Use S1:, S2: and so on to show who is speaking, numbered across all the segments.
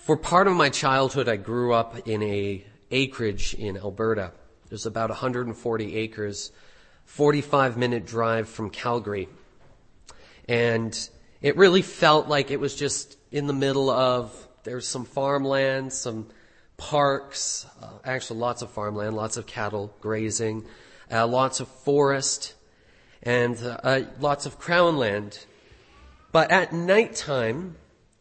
S1: For part of my childhood, I grew up in a acreage in Alberta. There's about 140 acres, 45-minute drive from Calgary. And it really felt like it was just in the middle of, there's some farmland, some parks, actually lots of farmland, lots of cattle grazing, lots of forest, and lots of crown land. But at nighttime,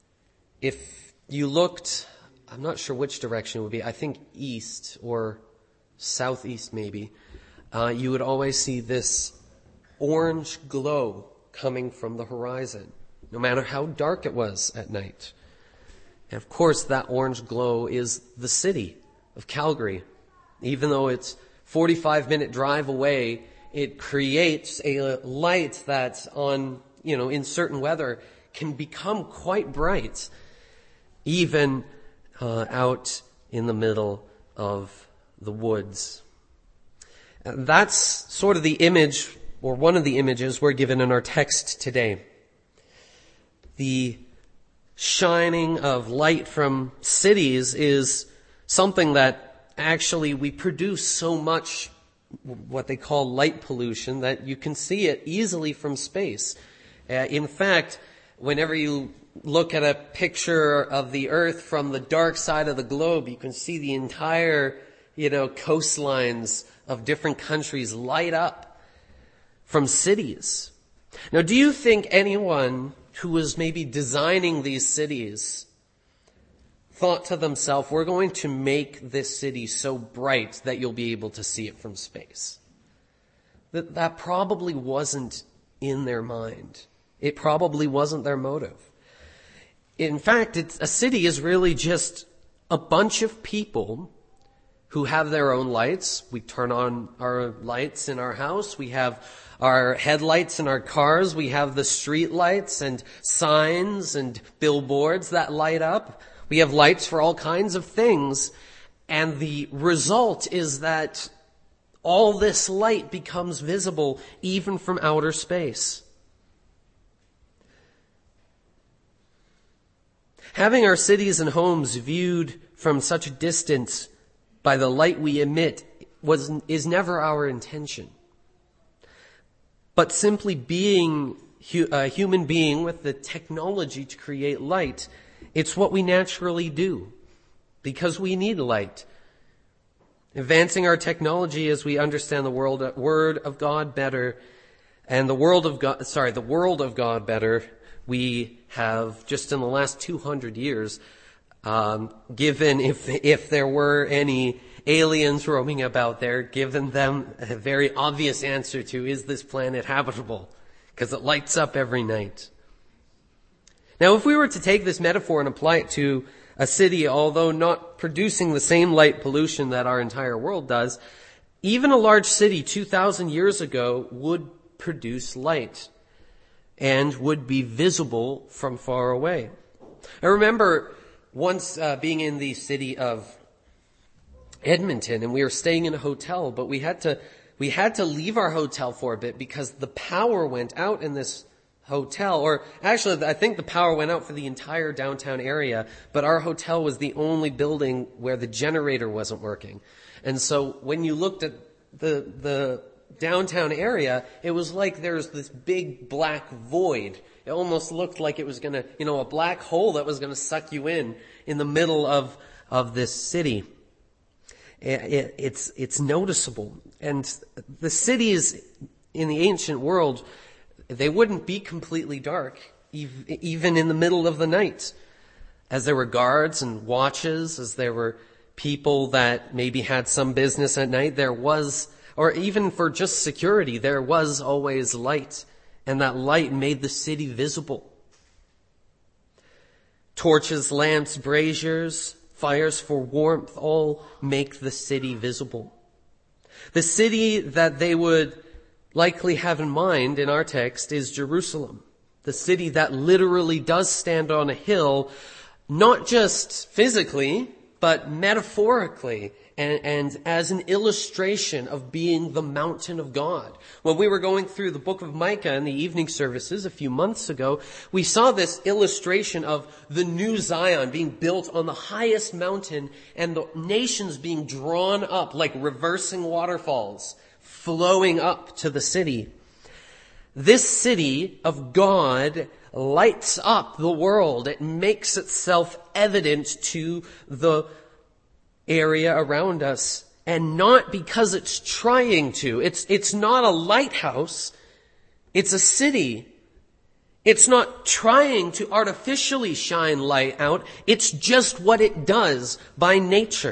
S1: if you looked, I'm not sure which direction it would be, I think east or southeast maybe, you would always see this orange glow coming from the horizon, no matter how dark it was at night. And of course, that orange glow is the city of Calgary. Even though it's 45-minute drive away, it creates a light that in certain weather can become quite bright, even out in the middle of the woods. And that's sort of the image, or one of the images we're given in our text today. The shining of light from cities is something that actually we produce so much what they call light pollution that you can see it easily from space. In fact, whenever you look at a picture of the Earth from the dark side of the globe, you can see the entire, coastlines of different countries light up from cities. Now, do you think anyone who was maybe designing these cities thought to themselves, we're going to make this city so bright that you'll be able to see it from space? That probably wasn't in their mind. It probably wasn't their motive. In fact, a city is really just a bunch of people who have their own lights. We turn on our lights in our house. We have our headlights in our cars. We have the street lights and signs and billboards that light up. We have lights for all kinds of things. And the result is that all this light becomes visible even from outer space. Having our cities and homes viewed from such a distance by the light we emit is never our intention. But simply being a human being with the technology to create light, it's what we naturally do because we need light. Advancing our technology as we understand the Word of God better and the world of God better, we have just in the last 200 years given, if there were any aliens roaming about there, given them a very obvious answer to, is this planet habitable? Because it lights up every night. Now, if we were to take this metaphor and apply it to a city, although not producing the same light pollution that our entire world does, even a large city 2,000 years ago would produce light and would be visible from far away. I remember once being in the city of Edmonton, and we were staying in a hotel, but we had to leave our hotel for a bit because the power went out in this hotel, or actually I think the power went out for the entire downtown area, but our hotel was the only building where the generator wasn't working. And so when you looked at the downtown area, it was like there's this big black void. It almost looked like it was gonna, a black hole that was gonna suck you in the middle of this city. It's noticeable. And the cities in the ancient world, they wouldn't be completely dark, even in the middle of the night. As there were guards and watches, as there were people that maybe had some business at night, there was, or even for just security, there was always light. And that light made the city visible. Torches, lamps, braziers, fires for warmth all make the city visible. The city that they would likely have in mind in our text is Jerusalem. The city that literally does stand on a hill, not just physically, but metaphorically and as an illustration of being the mountain of God. When we were going through the book of Micah in the evening services a few months ago, we saw this illustration of the new Zion being built on the highest mountain and the nations being drawn up like reversing waterfalls, flowing up to the city. This city of God lights up the world. It makes itself evident to the area around us, and not because it's trying to. It's not a lighthouse. It's a city. It's not trying to artificially shine light out. It's just what it does by nature.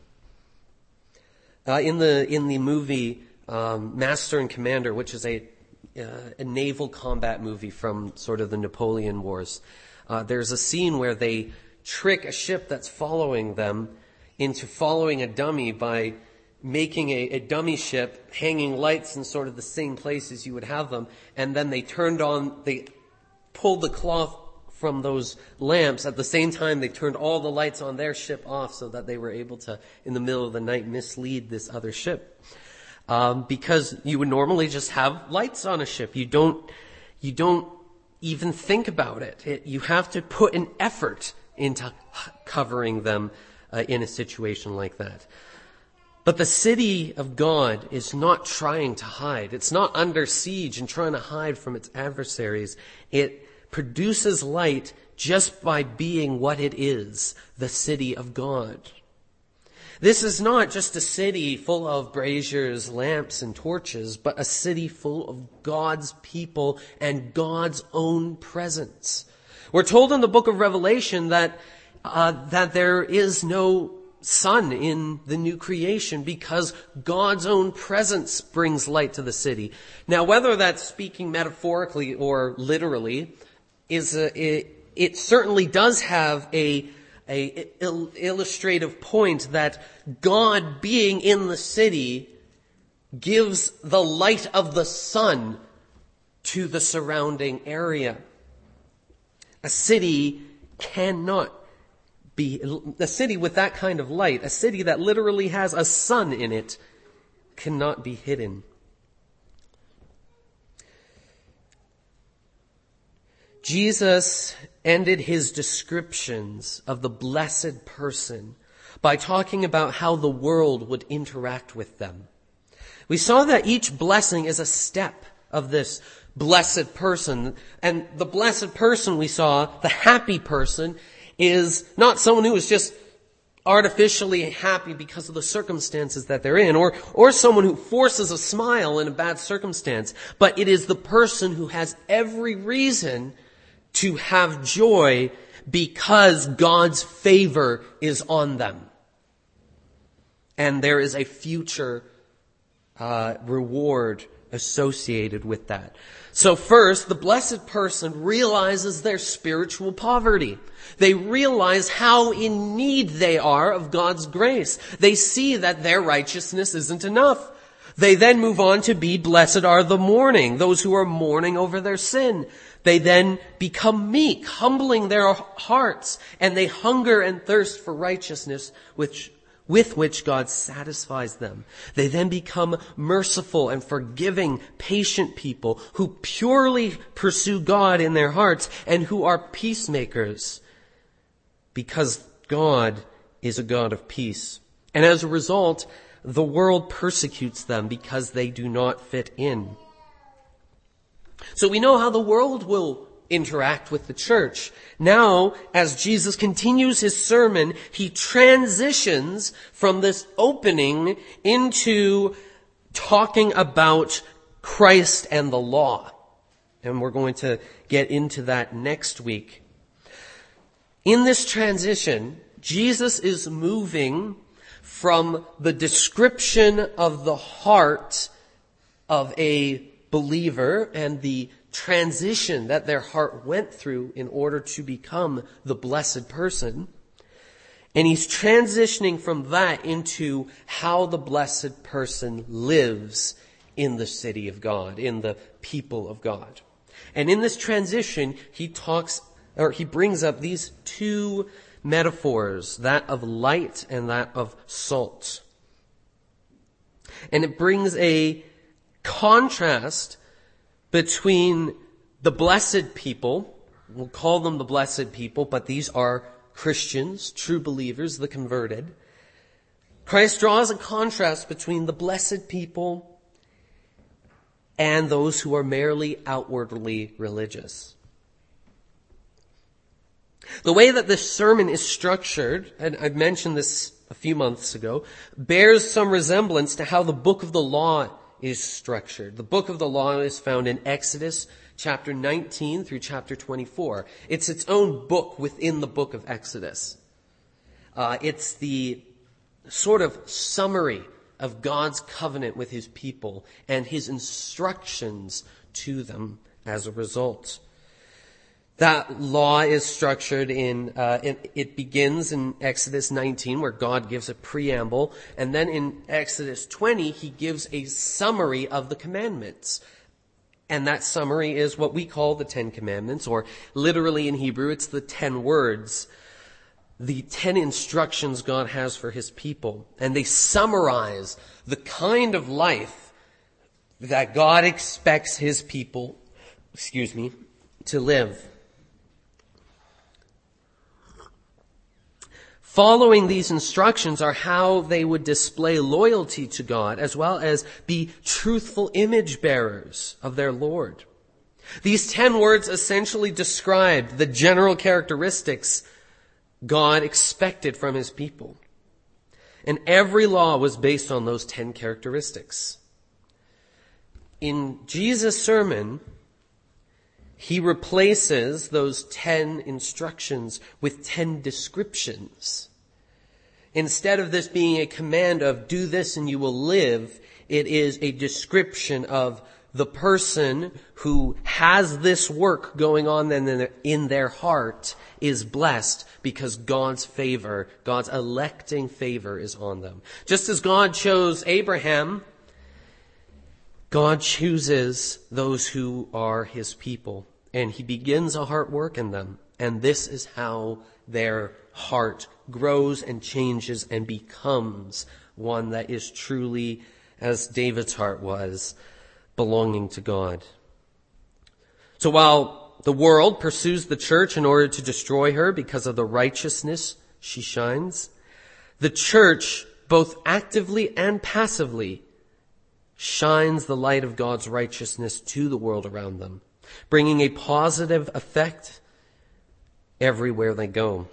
S1: In the movie Master and Commander, which is a naval combat movie from sort of the Napoleon Wars, there's a scene where they trick a ship that's following them into following a dummy by making a dummy ship hanging lights in sort of the same places you would have them. And then they pulled the cloth from those lamps. At the same time, they turned all the lights on their ship off so that they were able to, in the middle of the night, mislead this other ship. Because you would normally just have lights on a ship. You don't even think about it. You have to put an effort into covering them in a situation like that. But the city of God is not trying to hide. It's not under siege and trying to hide from its adversaries. It produces light just by being what it is, the city of God. This is not just a city full of braziers, lamps, and torches, but a city full of God's people and God's own presence. We're told in the book of Revelation that there is no sun in the new creation because God's own presence brings light to the city. Now, whether that's speaking metaphorically or literally, it certainly does have a illustrative point that God being in the city gives the light of the sun to the surrounding area. A city cannot be, a city with that kind of light, a city that literally has a sun in it, cannot be hidden. Jesus ended his descriptions of the blessed person by talking about how the world would interact with them. We saw that each blessing is a step of this blessed person. And the blessed person we saw, the happy person, is not someone who is just artificially happy because of the circumstances that they're in, or someone who forces a smile in a bad circumstance, but it is the person who has every reason to have joy because God's favor is on them. And there is a future reward associated with that. So first, the blessed person realizes their spiritual poverty. They realize how in need they are of God's grace. They see that their righteousness isn't enough. They then move on to be blessed are the mourning, those who are mourning over their sin. They then become meek, humbling their hearts, and they hunger and thirst for righteousness, with which God satisfies them. They then become merciful and forgiving, patient people who purely pursue God in their hearts and who are peacemakers because God is a God of peace. And as a result, the world persecutes them because they do not fit in. So we know how the world will interact with the church. Now, as Jesus continues his sermon, he transitions from this opening into talking about Christ and the law. And we're going to get into that next week. In this transition, Jesus is moving from the description of the heart of a believer and the transition that their heart went through in order to become the blessed person. And he's transitioning from that into how the blessed person lives in the city of God, in the people of God. And in this transition, he brings up these two metaphors, that of light and that of salt. And it brings a contrast between the blessed people. We'll call them the blessed people, but these are Christians, true believers, the converted. Christ draws a contrast between the blessed people and those who are merely outwardly religious. The way that this sermon is structured, and I mentioned this a few months ago, bears some resemblance to how the book of the law is structured. The book of the law is found in Exodus chapter 19 through chapter 24. It's its own book within the book of Exodus. It's the sort of summary of God's covenant with his people and his instructions to them as a result. That law is structured it begins in Exodus 19 where God gives a preamble, and then in Exodus 20 he gives a summary of the commandments. And that summary is what we call the 10 Commandments, or literally in Hebrew it's the 10 words, the 10 instructions God has for his people. And they summarize the kind of life that God expects his people, to live. Following these instructions are how they would display loyalty to God as well as be truthful image bearers of their Lord. These 10 words essentially described the general characteristics God expected from his people. And every law was based on those 10 characteristics. In Jesus' sermon, he replaces those 10 instructions with 10 descriptions. Instead of this being a command of do this and you will live, it is a description of the person who has this work going on in their heart is blessed because God's favor, God's electing favor is on them. Just as God chose Abraham, God chooses those who are his people. And he begins a heart work in them. And this is how their heart grows and changes and becomes one that is truly, as David's heart was, belonging to God. So while the world pursues the church in order to destroy her because of the righteousness she shines, the church, both actively and passively, shines the light of God's righteousness to the world around them, bringing a positive effect everywhere they go.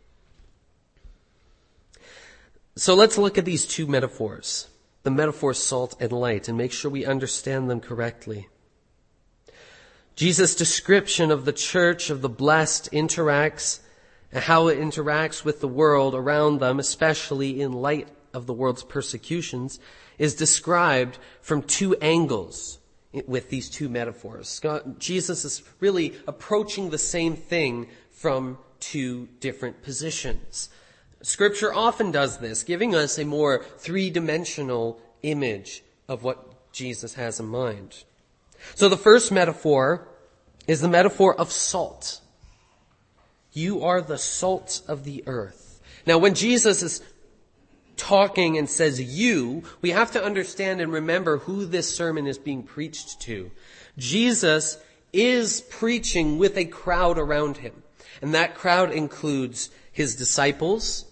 S1: So let's look at these two metaphors, the metaphors salt and light, and make sure we understand them correctly. Jesus' description of the church of the blessed interacts and how it interacts with the world around them, especially in light of the world's persecutions, is described from two angles with these two metaphors. Jesus is really approaching the same thing from two different positions. Scripture often does this, giving us a more three-dimensional image of what Jesus has in mind. So the first metaphor is the metaphor of salt. You are the salt of the earth. Now, when Jesus is talking and says you, we have to understand and remember who this sermon is being preached to. Jesus is preaching with a crowd around him. And that crowd includes his disciples,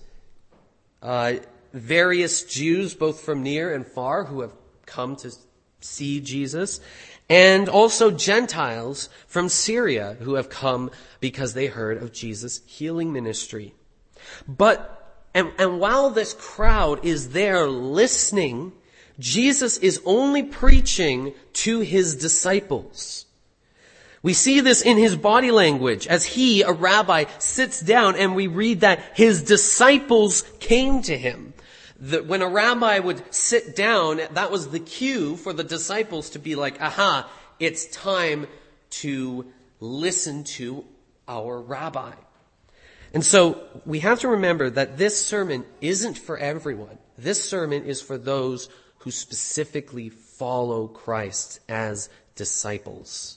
S1: various Jews, both from near and far, who have come to see Jesus, and also Gentiles from Syria who have come because they heard of Jesus' healing ministry. And while this crowd is there listening, Jesus is only preaching to his disciples. We see this in his body language as he, a rabbi, sits down, and we read that his disciples came to him. When a rabbi would sit down, that was the cue for the disciples to be like, aha, it's time to listen to our rabbi. And so we have to remember that this sermon isn't for everyone. This sermon is for those who specifically follow Christ as disciples.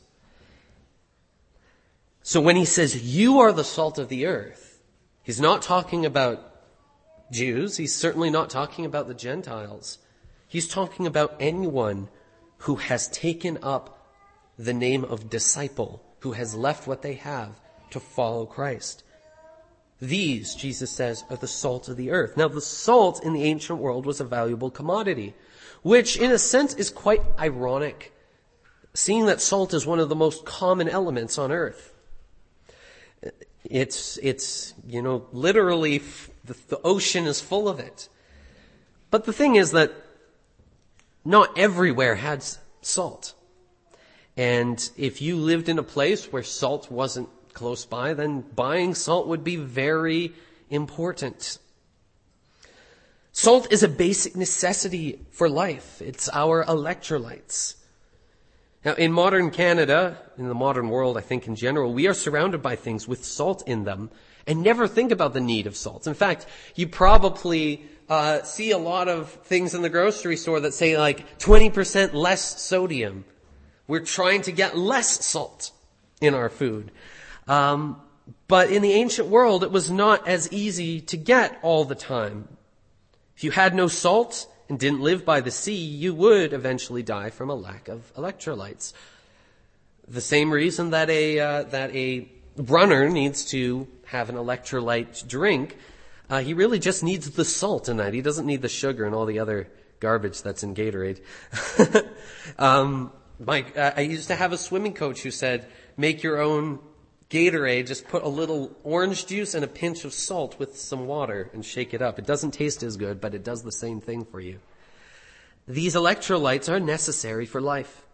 S1: So when he says, you are the salt of the earth, he's not talking about Jews. He's certainly not talking about the Gentiles. He's talking about anyone who has taken up the name of disciple, who has left what they have to follow Christ. These, Jesus says, are the salt of the earth. Now, the salt in the ancient world was a valuable commodity, which in a sense is quite ironic, seeing that salt is one of the most common elements on earth. It's literally the ocean is full of it. But the thing is that not everywhere had salt. And if you lived in a place where salt wasn't close by, then buying salt would be very important. Salt is a basic necessity for life. It's our electrolytes. Now, in modern Canada, in the modern world, I think in general, we are surrounded by things with salt in them and never think about the need of salt. In fact, you probably see a lot of things in the grocery store that say like 20% less sodium. We're trying to get less salt in our food. But in the ancient world, it was not as easy to get all the time. If you had no salt and didn't live by the sea, you would eventually die from a lack of electrolytes. The same reason that a runner needs to have an electrolyte drink. He really just needs the salt in that. He doesn't need the sugar and all the other garbage that's in Gatorade. I used to have a swimming coach who said, make your own Gatorade, just put a little orange juice and a pinch of salt with some water and shake it up. It doesn't taste as good, but it does the same thing for you. These electrolytes are necessary for life.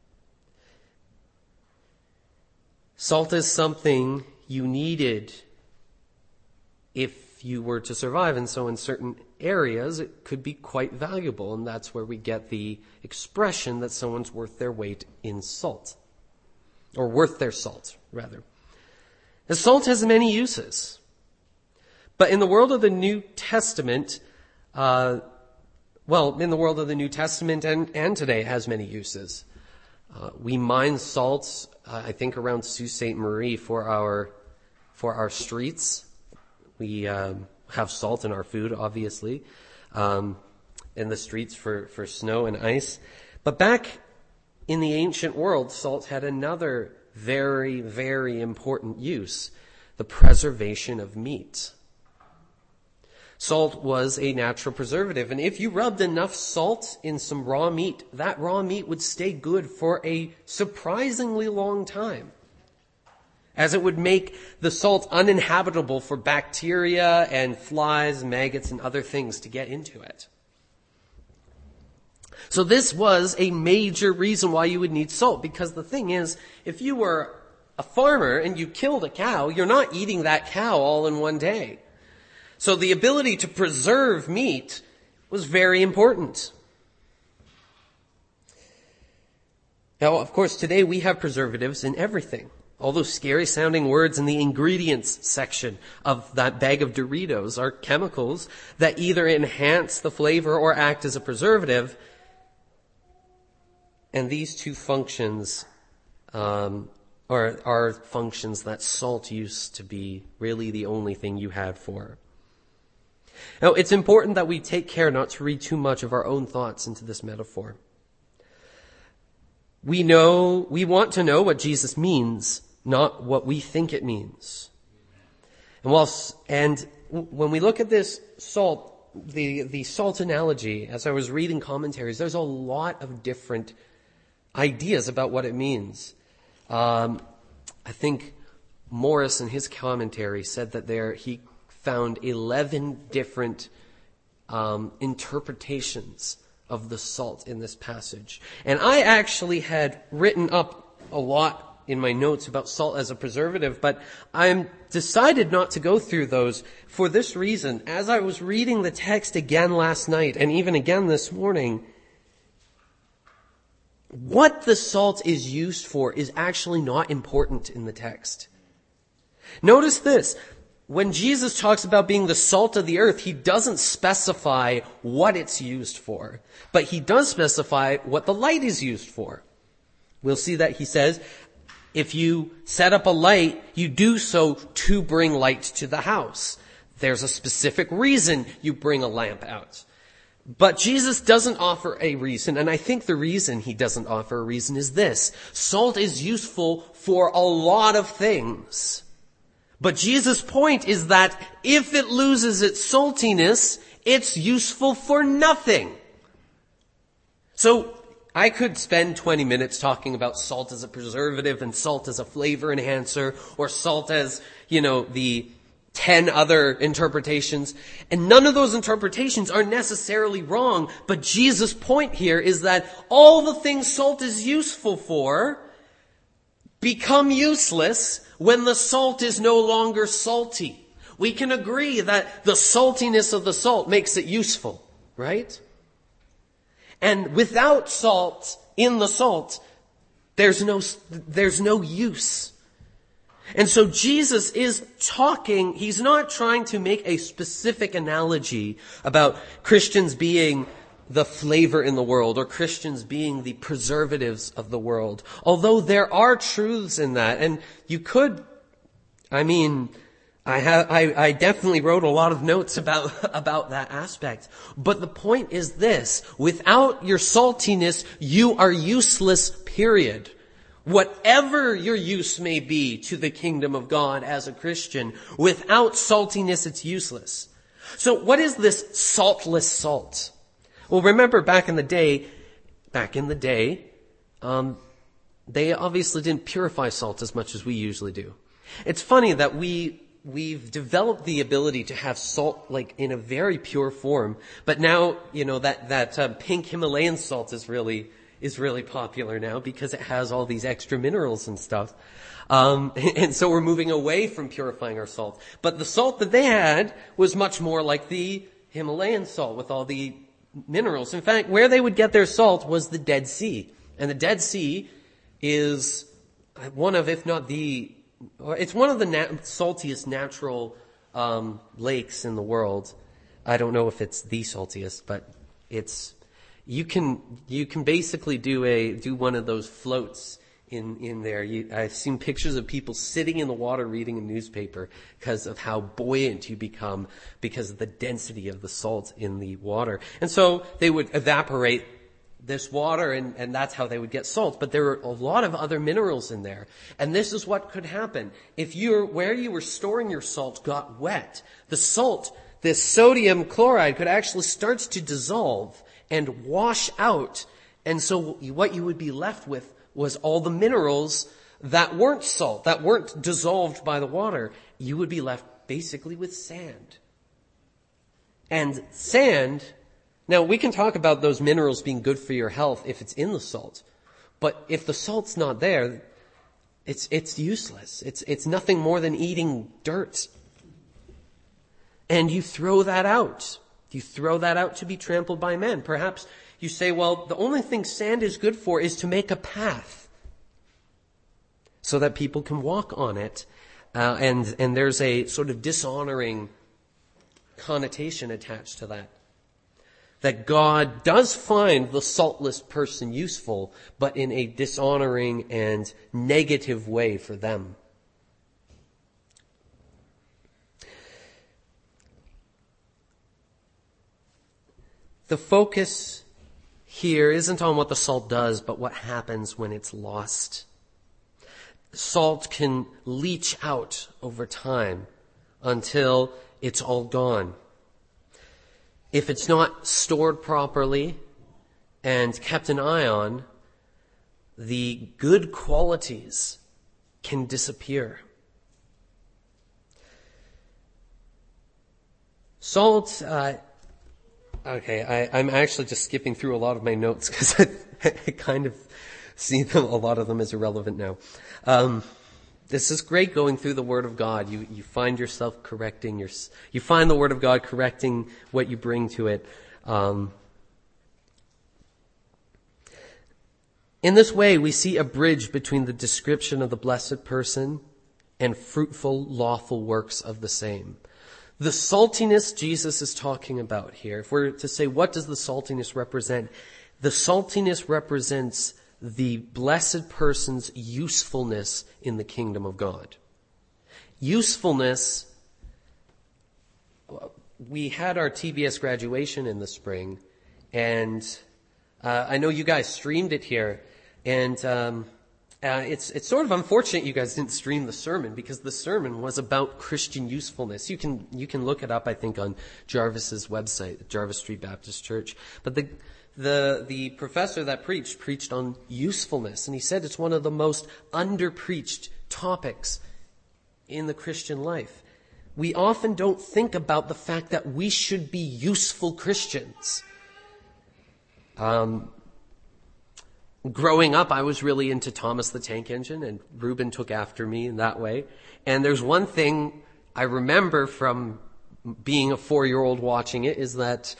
S1: Salt is something you needed if you were to survive, and so in certain areas it could be quite valuable, and that's where we get the expression that someone's worth their weight in salt. Or worth their salt, rather. The salt has many uses. But in the world of the New Testament, in the world of the New Testament and today, it has many uses. We mine salt, I think around Sault Ste. Marie for our streets. We have salt in our food, obviously, in the streets for snow and ice. But back in the ancient world, salt had another very, very important use, the preservation of meat. Salt was a natural preservative, and if you rubbed enough salt in some raw meat, that raw meat would stay good for a surprisingly long time, as it would make the salt uninhabitable for bacteria and flies, maggots, and other things to get into it. So this was a major reason why you would need salt, because the thing is, if you were a farmer and you killed a cow, you're not eating that cow all in one day. So the ability to preserve meat was very important. Now, of course, today we have preservatives in everything. All those scary sounding words in the ingredients section of that bag of Doritos are chemicals that either enhance the flavor or act as a preservative. And these two functions are functions that salt used to be really the only thing you had for. Now, it's important that we take care not to read too much of our own thoughts into this metaphor. We want to know what Jesus means, not what we think it means. And when we look at this salt, the salt analogy, as I was reading commentaries, there's a lot of different ideas about what it means. I think Morris in his commentary said that he found 11 different interpretations of the salt in this passage. And I actually had written up a lot in my notes about salt as a preservative, but I decided not to go through those for this reason. As I was reading the text again last night and even again this morning, what the salt is used for is actually not important in the text. Notice this. When Jesus talks about being the salt of the earth, he doesn't specify what it's used for, but he does specify what the light is used for. We'll see that he says, if you set up a light, you do so to bring light to the house. There's a specific reason you bring a lamp out. But Jesus doesn't offer a reason, and I think the reason he doesn't offer a reason is this. Salt is useful for a lot of things. But Jesus' point is that if it loses its saltiness, it's useful for nothing. So I could spend 20 minutes talking about salt as a preservative and salt as a flavor enhancer, or salt as, the 10 other interpretations. And none of those interpretations are necessarily wrong. But Jesus' point here is that all the things salt is useful for become useless when the salt is no longer salty. We can agree that the saltiness of the salt makes it useful, right? And without salt in the salt, there's no use. And so Jesus is talking, he's not trying to make a specific analogy about Christians being the flavor in the world or Christians being the preservatives of the world. Although there are truths in that, and you could, I definitely wrote a lot of notes about that aspect. But the point is this: without your saltiness, you are useless, period. Whatever your use may be to the kingdom of God as a Christian, without saltiness, it's useless. So what is this saltless salt? Well, remember back in the day, they obviously didn't purify salt as much as we usually do. It's funny that we've developed the ability to have salt like in a very pure form, but now, that pink Himalayan salt is really popular now because it has all these extra minerals and stuff. And so we're moving away from purifying our salt. But the salt that they had was much more like the Himalayan salt with all the minerals. In fact, where they would get their salt was the Dead Sea. And the Dead Sea is one of, if not the, it's one of the saltiest natural lakes in the world. I don't know if it's the saltiest, but it's, you can basically do one of those floats in there. I've seen pictures of people sitting in the water reading a newspaper because of how buoyant you become because of the density of the salt in the water. And so they would evaporate this water and that's how they would get salt. But there were a lot of other minerals in there. And this is what could happen. If where you were storing your salt got wet, the salt, this sodium chloride could actually start to dissolve and wash out. And so what you would be left with was all the minerals that weren't salt, that weren't dissolved by the water. You would be left basically with sand. And sand, now we can talk about those minerals being good for your health if it's in the salt. But if the salt's not there, it's useless. It's nothing more than eating dirt. And you throw that out. You throw that out to be trampled by men. Perhaps you say, well, the only thing sand is good for is to make a path so that people can walk on it. And there's a sort of dishonoring connotation attached to that. That God does find the saltless person useful, but in a dishonoring and negative way for them. The focus here isn't on what the salt does, but what happens when it's lost. Salt can leach out over time until it's all gone. If it's not stored properly and kept an eye on, the good qualities can disappear. Salt, I'm actually just skipping through a lot of my notes because I kind of see a lot of them as irrelevant now. This is great going through the Word of God. You find yourself correcting you find the Word of God correcting what you bring to it. In this way, we see a bridge between the description of the blessed person and fruitful, lawful works of the same. The saltiness Jesus is talking about here, if we're to say, what does the saltiness represent? The saltiness represents the blessed person's usefulness in the kingdom of God. Usefulness, we had our TBS graduation in the spring, And I know you guys streamed it here, and it's sort of unfortunate you guys didn't stream the sermon, because the sermon was about Christian usefulness. You can look it up, I think, on Jarvis's website, Jarvis Street Baptist Church. But the professor that preached on usefulness, and he said it's one of the most underpreached topics in the Christian life. We often don't think about the fact that we should be useful Christians. Growing up, I was really into Thomas the Tank Engine, and Reuben took after me in that way. And there's one thing I remember from being a 4-year-old watching it, is that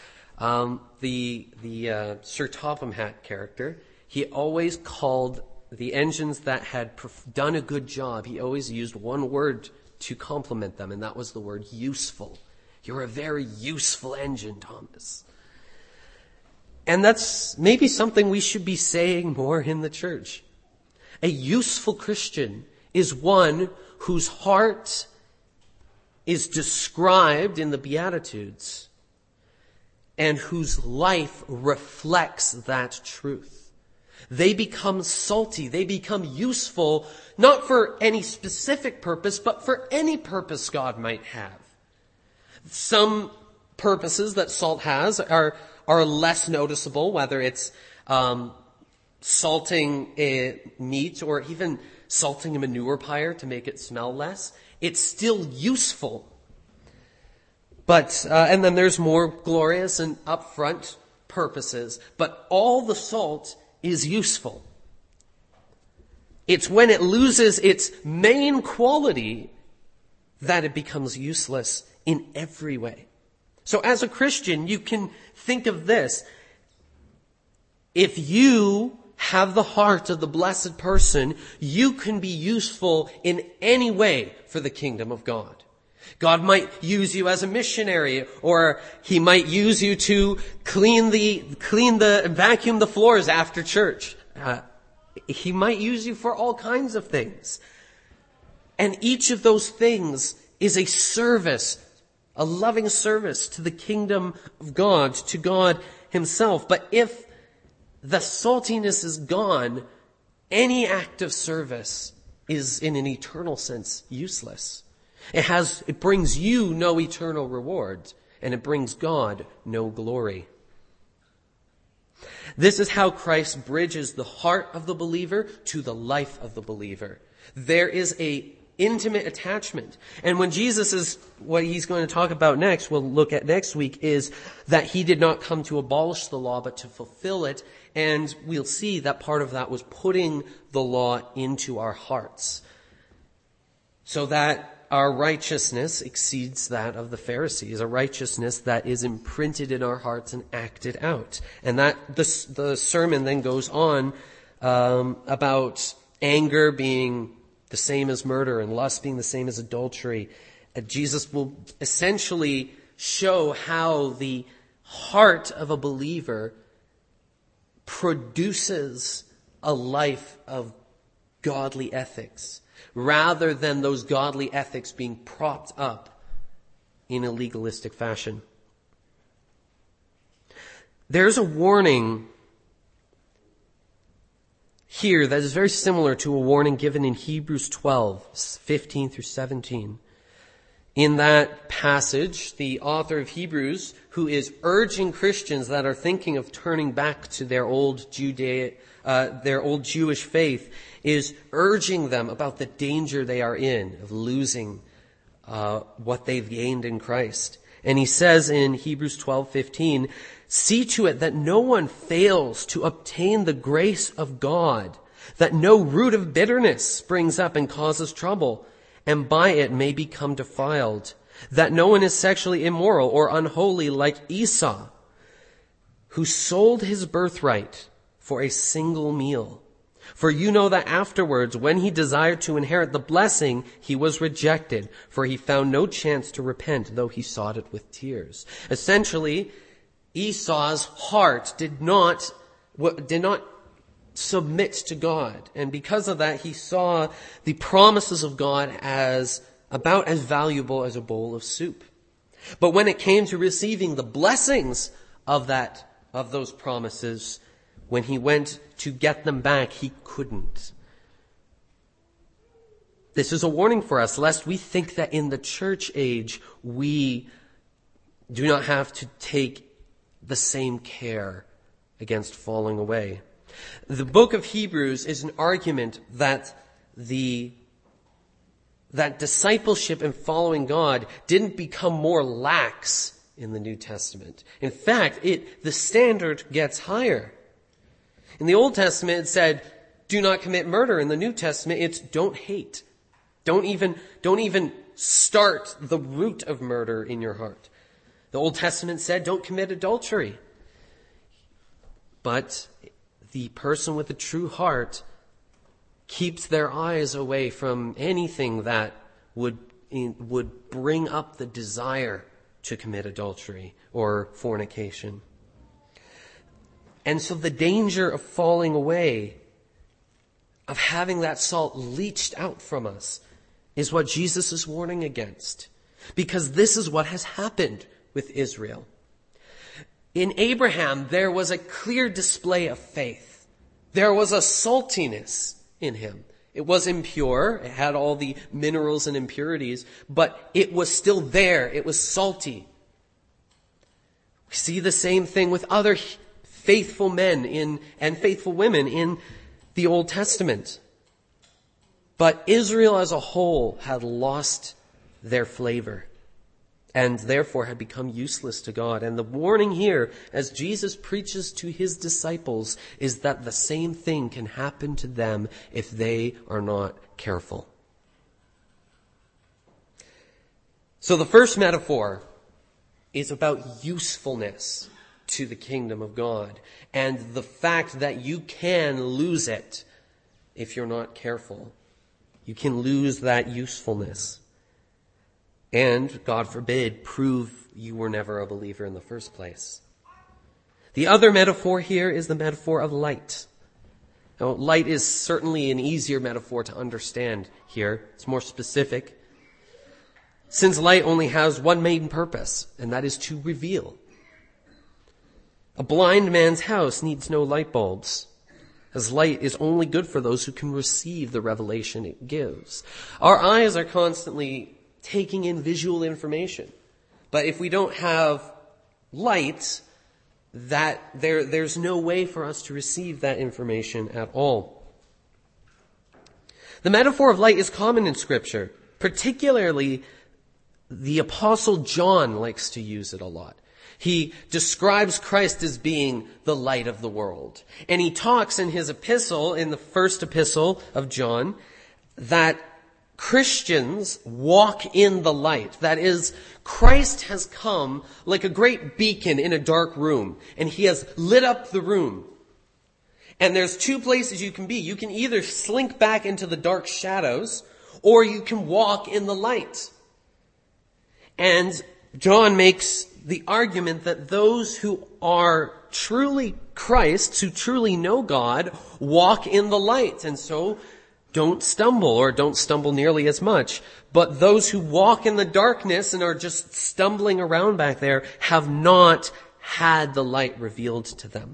S1: the Sir Topham Hatt character, he always called the engines that had done a good job, he always used one word to compliment them, and that was the word useful. You're a very useful engine, Thomas. And that's maybe something we should be saying more in the church. A useful Christian is one whose heart is described in the Beatitudes and whose life reflects that truth. They become salty. They become useful, not for any specific purpose, but for any purpose God might have. Some purposes that salt has are less noticeable, whether it's salting a meat or even salting a manure pyre to make it smell less. It's still useful. But and then there's more glorious and upfront purposes. But all the salt is useful. It's when it loses its main quality that it becomes useless in every way. So as a Christian, you can think of this. If you have the heart of the blessed person, you can be useful in any way for the kingdom of God. God might use you as a missionary, or he might use you to vacuum the floors after church. He might use you for all kinds of things. And each of those things is a service, a loving service to the kingdom of God, to God himself. But if the saltiness is gone, any act of service is, in an eternal sense, useless. It brings you no eternal reward, and it brings God no glory. This is how Christ bridges the heart of the believer to the life of the believer. There is a intimate attachment. And when Jesus is, what he's going to talk about next, we'll look at next week, is that he did not come to abolish the law, but to fulfill it. And we'll see that part of that was putting the law into our hearts, so that our righteousness exceeds that of the Pharisees, a righteousness that is imprinted in our hearts and acted out. And that the sermon then goes on about anger being the same as murder and lust being the same as adultery. Jesus will essentially show how the heart of a believer produces a life of godly ethics, rather than those godly ethics being propped up in a legalistic fashion. There's a warning here that is very similar to a warning given in Hebrews 12, 15 through 17. In that passage, the author of Hebrews, who is urging Christians that are thinking of turning back to their old Jewish faith, is urging them about the danger they are in of losing what they've gained in Christ. And he says in Hebrews 12:15, "See to it that no one fails to obtain the grace of God, that no root of bitterness springs up and causes trouble, and by it may become defiled, that no one is sexually immoral or unholy like Esau, who sold his birthright for a single meal. For you know that afterwards, when he desired to inherit the blessing, he was rejected, for he found no chance to repent, though he sought it with tears." Essentially, Esau's heart did not submit to God. And because of that, he saw the promises of God as about as valuable as a bowl of soup. But when it came to receiving the blessings of that of those promises, when he went to get them back, he couldn't. This is a warning for us, lest we think that in the church age we do not have to take the same care against falling away. The book of Hebrews is an argument that discipleship and following God didn't become more lax in the New Testament. In fact, the standard gets higher. In the Old Testament, it said, do not commit murder. In the New Testament, it's don't hate. Don't even start the root of murder in your heart. The Old Testament said, don't commit adultery. But the person with a true heart keeps their eyes away from anything that would bring up the desire to commit adultery or fornication. And so the danger of falling away, of having that salt leached out from us, is what Jesus is warning against. Because this is what has happened with Israel. In Abraham, there was a clear display of faith. There was a saltiness in him. It was impure. It had all the minerals and impurities, but it was still there. It was salty. We see the same thing with other faithful men and faithful women in the Old Testament. But Israel as a whole had lost their flavor and therefore had become useless to God. And the warning here, as Jesus preaches to his disciples, is that the same thing can happen to them if they are not careful. So the first metaphor is about usefulness to the kingdom of God and the fact that you can lose it if you're not careful. You can lose that usefulness. And, God forbid, prove you were never a believer in the first place. The other metaphor here is the metaphor of light. Now, light is certainly an easier metaphor to understand here. It's more specific. Since light only has one main purpose, and that is to reveal. A blind man's house needs no light bulbs, as light is only good for those who can receive the revelation it gives. Our eyes are constantly taking in visual information. But if we don't have light, there's no way for us to receive that information at all. The metaphor of light is common in Scripture. Particularly, the Apostle John likes to use it a lot. He describes Christ as being the light of the world. And he talks in his epistle, in the first epistle of John, that Christians walk in the light. That is, Christ has come like a great beacon in a dark room, and he has lit up the room. And there's two places you can be. You can either slink back into the dark shadows, or you can walk in the light. And John makes the argument that those who are truly Christ's, who truly know God, walk in the light, and so don't stumble, or don't stumble nearly as much. But those who walk in the darkness and are just stumbling around back there have not had the light revealed to them.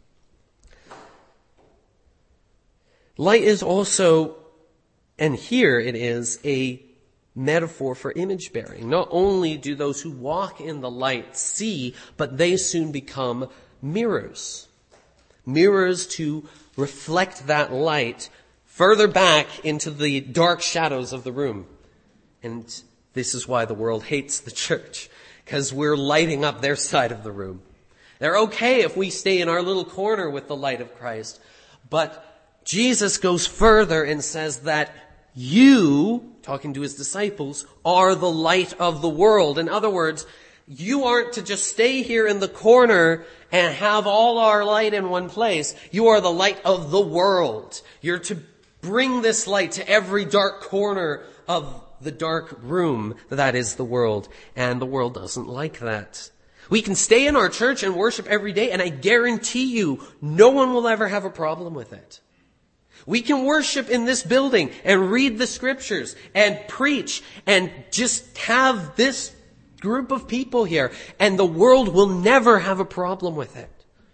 S1: Light is also, and here it is, a metaphor for image bearing. Not only do those who walk in the light see, but they soon become mirrors. Mirrors to reflect that light further back into the dark shadows of the room. And this is why the world hates the church, because we're lighting up their side of the room. They're okay if we stay in our little corner with the light of Christ. But Jesus goes further and says that you, talking to his disciples, are the light of the world. In other words, you aren't to just stay here in the corner and have all our light in one place. You are the light of the world. You're to bring this light to every dark corner of the dark room that is the world. And the world doesn't like that. We can stay in our church and worship every day, and I guarantee you, no one will ever have a problem with it. We can worship in this building and read the scriptures and preach and just have this group of people here, and the world will never have a problem with it.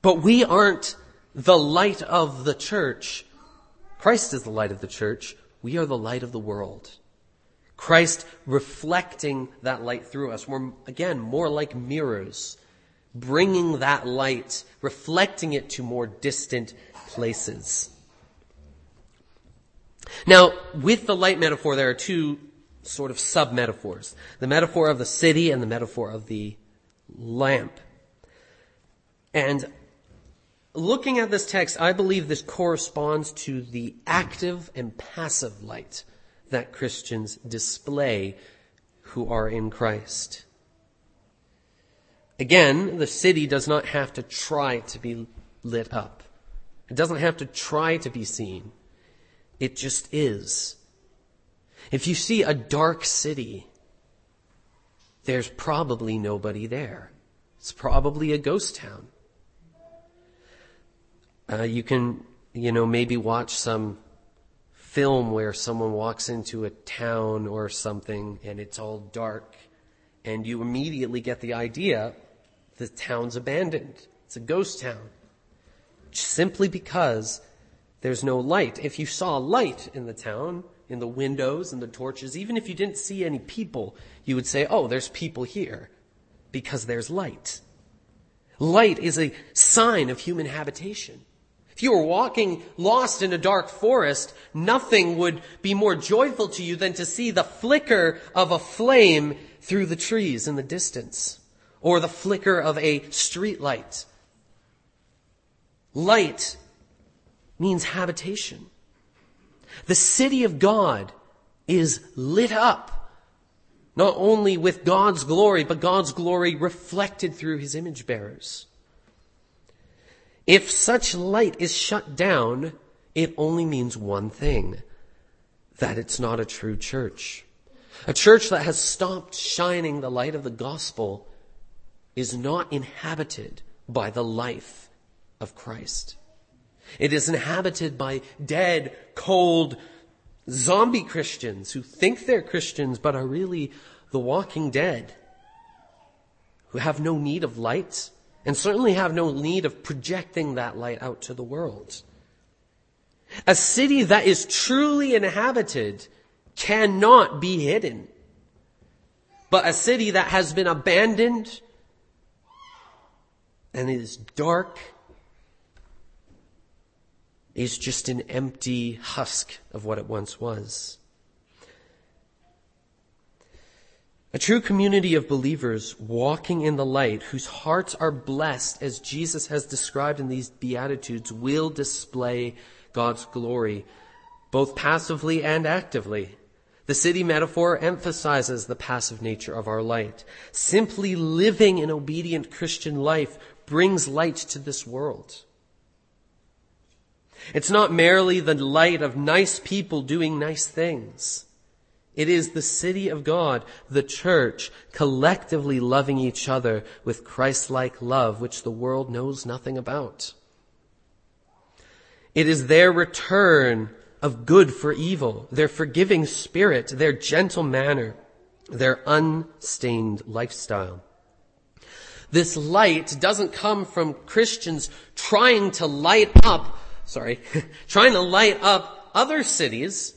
S1: But we aren't the light of the church. Christ is the light of the church. We are the light of the world. Christ reflecting that light through us. We're, again, more like mirrors, bringing that light, reflecting it to more distant places. Now, with the light metaphor, there are two sort of sub-metaphors. The metaphor of the city and the metaphor of the lamp. And looking at this text, I believe this corresponds to the active and passive light that Christians display who are in Christ. Again, the city does not have to try to be lit up. It doesn't have to try to be seen. It just is. If you see a dark city, there's probably nobody there. It's probably a ghost town. You can, maybe watch some film where someone walks into a town or something and it's all dark, and you immediately get the idea the town's abandoned. It's a ghost town. Simply because there's no light. If you saw light in the town, in the windows and the torches, even if you didn't see any people, you would say, oh, there's people here, because there's light. Light is a sign of human habitation. If you were walking lost in a dark forest, nothing would be more joyful to you than to see the flicker of a flame through the trees in the distance, or the flicker of a street light. Light means habitation. The city of God is lit up, not only with God's glory, but God's glory reflected through his image bearers. If such light is shut down, it only means one thing, that it's not a true church. A church that has stopped shining the light of the gospel is not inhabited by the life of Christ. It is inhabited by dead, cold, zombie Christians who think they're Christians but are really the walking dead, who have no need of light and certainly have no need of projecting that light out to the world. A city that is truly inhabited cannot be hidden. But a city that has been abandoned and is dark is just an empty husk of what it once was. A true community of believers walking in the light, whose hearts are blessed as Jesus has described in these Beatitudes, will display God's glory, both passively and actively. The city metaphor emphasizes the passive nature of our light. Simply living an obedient Christian life brings light to this world. It's not merely the light of nice people doing nice things. It is the city of God, the church, collectively loving each other with Christ-like love, which the world knows nothing about. It is their return of good for evil, their forgiving spirit, their gentle manner, their unstained lifestyle. This light doesn't come from Christians trying to light up other cities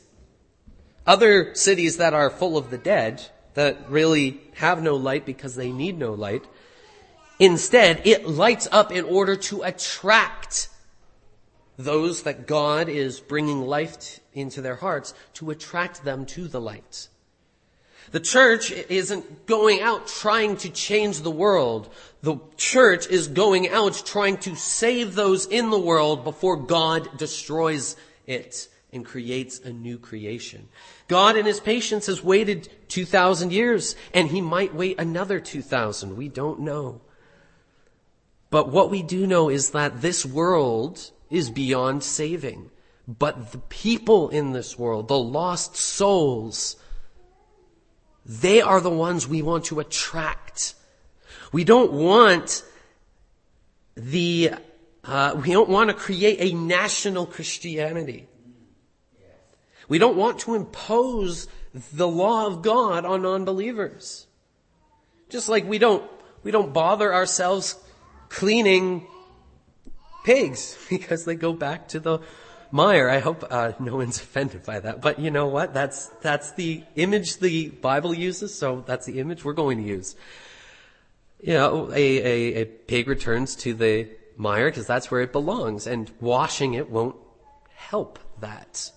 S1: that are full of the dead, that really have no light because they need no light. Instead, it lights up in order to attract those that God is bringing life into their hearts, to attract them to the light. The church isn't going out trying to change the world. The church is going out trying to save those in the world before God destroys it and creates a new creation. God in his patience has waited 2,000 years, and he might wait another 2,000. We don't know. But what we do know is that this world is beyond saving. But the people in this world, the lost souls, they are the ones we want to attract. We don't want to create a national Christianity. We don't want to impose the law of God on non-believers. Just like we don't bother ourselves cleaning pigs because they go back to the mire. I hope no one's offended by that. But you know what? That's the image the Bible uses, so that's the image we're going to use. You know, a pig returns to the mire because that's where it belongs, and washing it won't help that.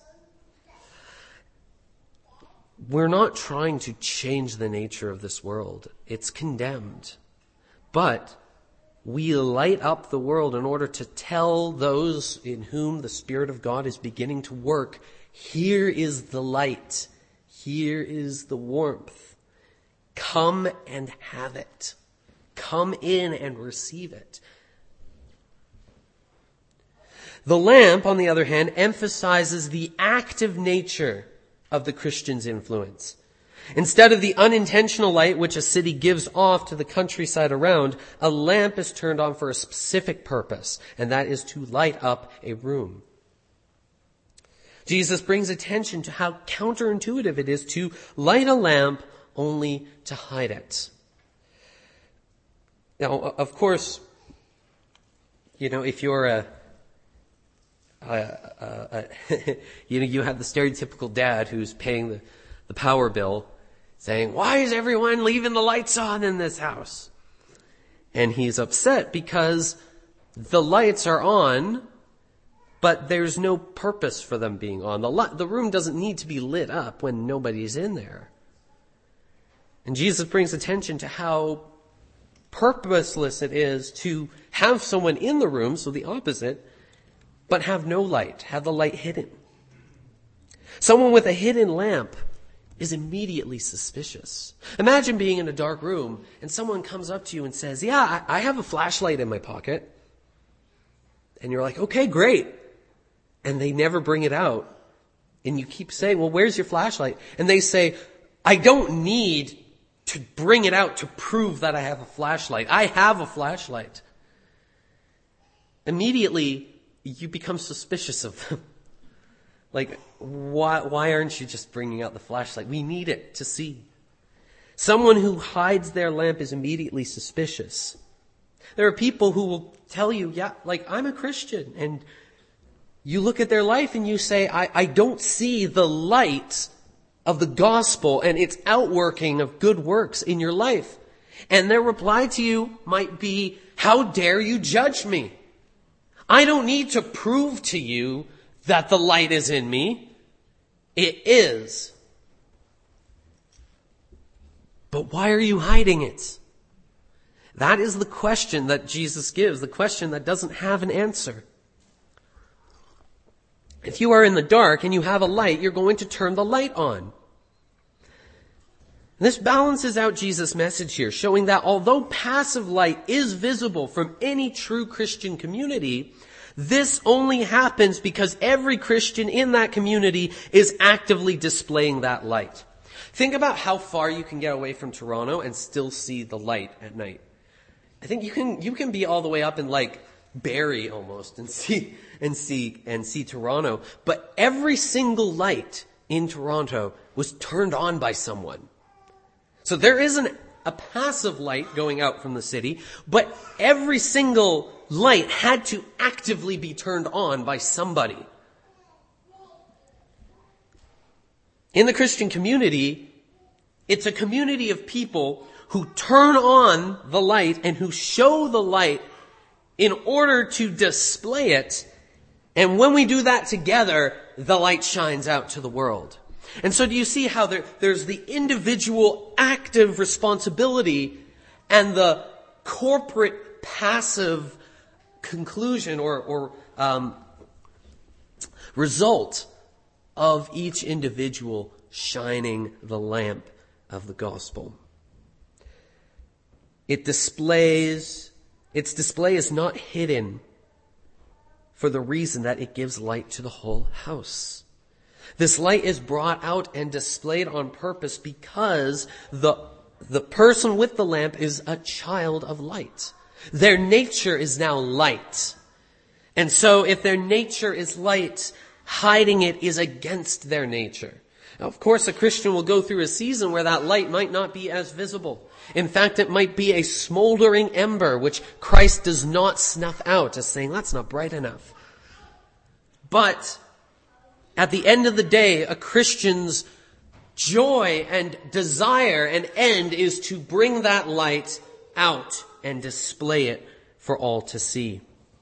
S1: We're not trying to change the nature of this world. It's condemned. But we light up the world in order to tell those in whom the Spirit of God is beginning to work, here is the light. Here is the warmth. Come and have it. Come in and receive it. The lamp, on the other hand, emphasizes the active nature of the Christian's influence. Instead of the unintentional light which a city gives off to the countryside around, a lamp is turned on for a specific purpose, and that is to light up a room. Jesus brings attention to how counterintuitive it is to light a lamp only to hide it. Now, of course, you know, if you're you have the stereotypical dad who's paying the power bill saying, why is everyone leaving the lights on in this house? And he's upset because the lights are on, but there's no purpose for them being on. The room doesn't need to be lit up when nobody's in there. And Jesus brings attention to how purposeless it is to have someone in the room, so the opposite, but have no light, have the light hidden. Someone with a hidden lamp is immediately suspicious. Imagine being in a dark room and someone comes up to you and says, yeah, I have a flashlight in my pocket. And you're like, okay, great. And they never bring it out. And you keep saying, well, where's your flashlight? And they say, I don't need to bring it out to prove that I have a flashlight. I have a flashlight. Immediately, you become suspicious of them. Like, why aren't you just bringing out the flashlight? We need it to see. Someone who hides their lamp is immediately suspicious. There are people who will tell you, yeah, like, I'm a Christian. And you look at their life and you say, I don't see the light of the gospel and its outworking of good works in your life. And their reply to you might be, how dare you judge me? I don't need to prove to you that the light is in me. It is. But why are you hiding it? That is the question that Jesus gives, the question that doesn't have an answer. If you are in the dark and you have a light, you're going to turn the light on. This balances out Jesus' message here, showing that although passive light is visible from any true Christian community, this only happens because every Christian in that community is actively displaying that light. Think about how far you can get away from Toronto and still see the light at night. I think you can be all the way up in like Barrie almost and see Toronto, but every single light in Toronto was turned on by someone. So there isn't a passive light going out from the city, but every single light had to actively be turned on by somebody. In the Christian community, it's a community of people who turn on the light and who show the light in order to display it. And when we do that together, the light shines out to the world. And so do you see how there's the individual active responsibility and the corporate passive conclusion or result of each individual shining the lamp of the gospel. Its display is not hidden for the reason that it gives light to the whole house. This light is brought out and displayed on purpose because the person with the lamp is a child of light. Their nature is now light. And so if their nature is light, hiding it is against their nature. Of course, a Christian will go through a season where that light might not be as visible. In fact, it might be a smoldering ember which Christ does not snuff out as saying, that's not bright enough. But at the end of the day, a Christian's joy and desire and end is to bring that light out and display it for all to see.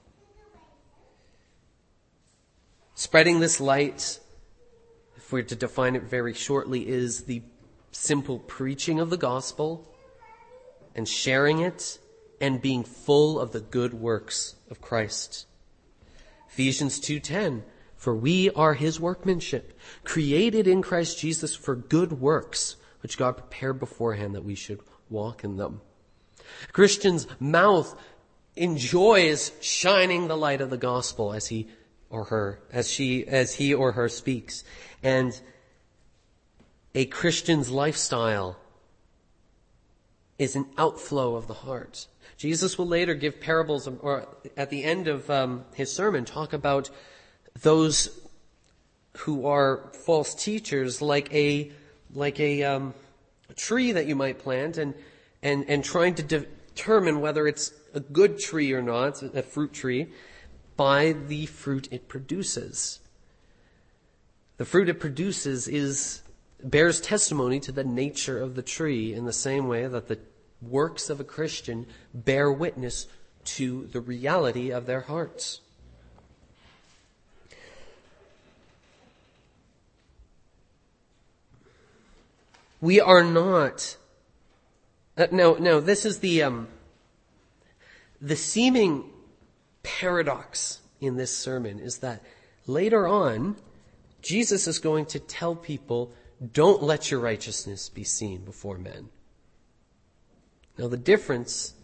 S1: Spreading this light, if we're to define it very shortly, is the simple preaching of the gospel and sharing it and being full of the good works of Christ. Ephesians 2:10, for we are his workmanship, created in Christ Jesus for good works, which God prepared beforehand that we should walk in them. A Christian's mouth enjoys shining the light of the gospel as he or her speaks. And a Christian's lifestyle is an outflow of the heart. Jesus will later give parables, or at the end of his sermon, talk about those who are false teachers, like a tree that you might plant, and trying to determine whether it's a good tree or not, a fruit tree, by the fruit it produces. The fruit it produces bears testimony to the nature of the tree in the same way that the works of a Christian bear witness to the reality of their hearts. We are not... No, this is the seeming paradox in this sermon is that later on, Jesus is going to tell people, don't let your righteousness be seen before men. Now the difference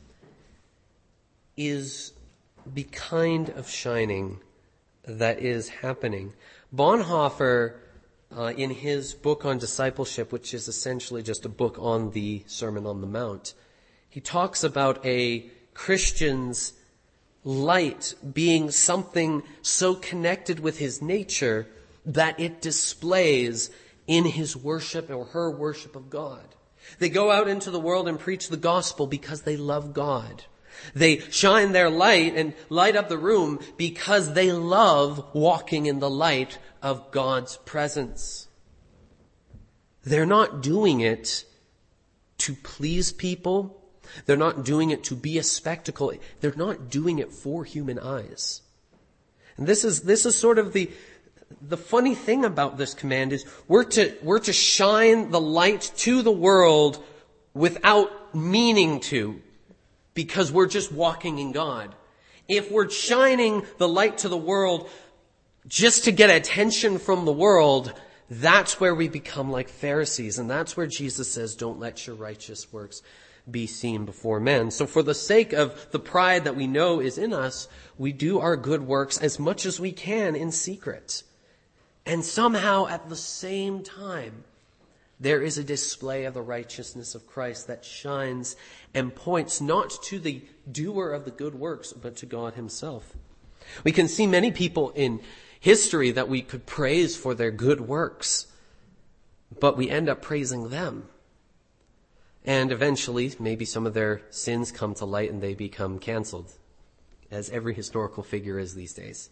S1: is the kind of shining that is happening. Bonhoeffer, in his book on discipleship, which is essentially just a book on the Sermon on the Mount, he talks about a Christian's light being something so connected with his nature that it displays in his worship or her worship of God. They go out into the world and preach the gospel because they love God. They shine their light and light up the room because they love walking in the light of God's presence. They're not doing it to please people. They're not doing it to be a spectacle. They're not doing it for human eyes. And this is sort of the funny thing about this command is we're to shine the light to the world without meaning to, because we're just walking in God. If we're shining the light to the world just to get attention from the world, that's where we become like Pharisees. And that's where Jesus says, don't let your righteous works be seen before men. So for the sake of the pride that we know is in us, we do our good works as much as we can in secret. And somehow at the same time, there is a display of the righteousness of Christ that shines and points not to the doer of the good works, but to God himself. We can see many people in history that we could praise for their good works, but we end up praising them. And eventually, maybe some of their sins come to light and they become canceled, as every historical figure is these days.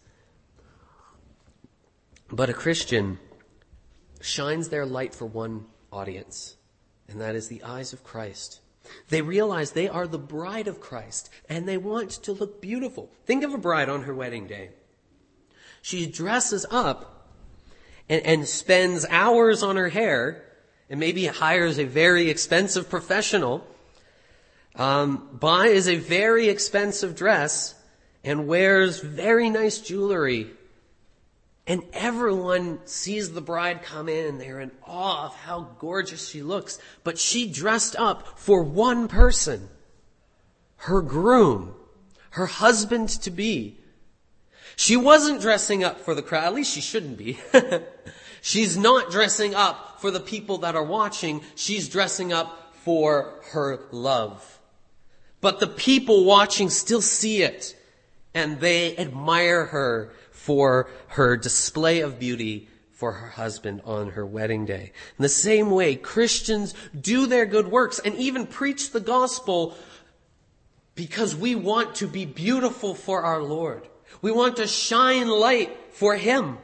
S1: But a Christian shines their light for one audience, and that is the eyes of Christ. They realize they are the bride of Christ, and they want to look beautiful. Think of a bride on her wedding day. She dresses up and spends hours on her hair, and maybe hires a very expensive professional, buys a very expensive dress, and wears very nice jewelry. And everyone sees the bride come in, and they're in awe of how gorgeous she looks. But she dressed up for one person, her groom, her husband-to-be. She wasn't dressing up for the crowd, at least she shouldn't be. She's not dressing up for the people that are watching. She's dressing up for her love. But the people watching still see it, and they admire her for her display of beauty for her husband on her wedding day. In the same way, Christians do their good works and even preach the gospel because we want to be beautiful for our Lord. We want to shine light for Him.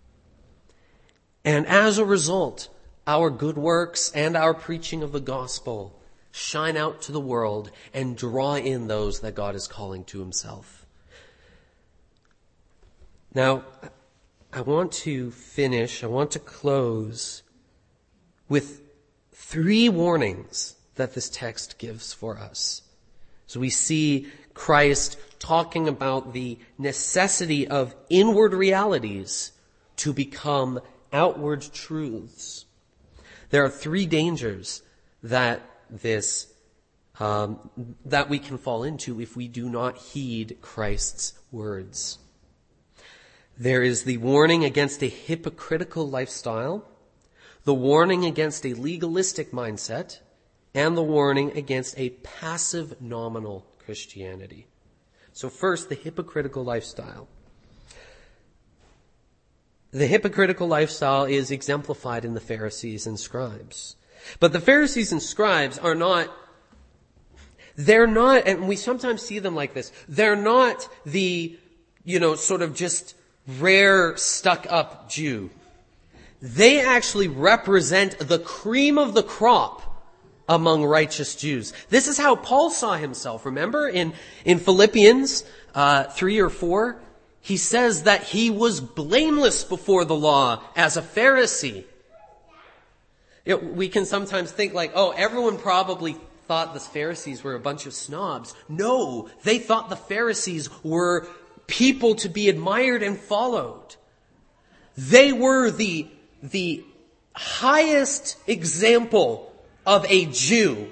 S1: And as a result, our good works and our preaching of the gospel shine out to the world and draw in those that God is calling to Himself. Now, I want to close with 3 warnings that this text gives for us. So we see Christ talking about the necessity of inward realities to become outward truths. There are 3 dangers that that we can fall into if we do not heed Christ's words. There is the warning against a hypocritical lifestyle, the warning against a legalistic mindset, and the warning against a passive nominal Christianity. So first, the hypocritical lifestyle. The hypocritical lifestyle is exemplified in the Pharisees and scribes. But the Pharisees and scribes they're not, and we sometimes see them like this, they're not the, sort of just rare stuck-up Jew. They actually represent the cream of the crop among righteous Jews. This is how Paul saw himself. Remember in Philippians 3 or 4, he says that he was blameless before the law as a Pharisee. We can sometimes think like, everyone probably thought the Pharisees were a bunch of snobs. No, they thought the Pharisees were people to be admired and followed. They were the highest example of a Jew.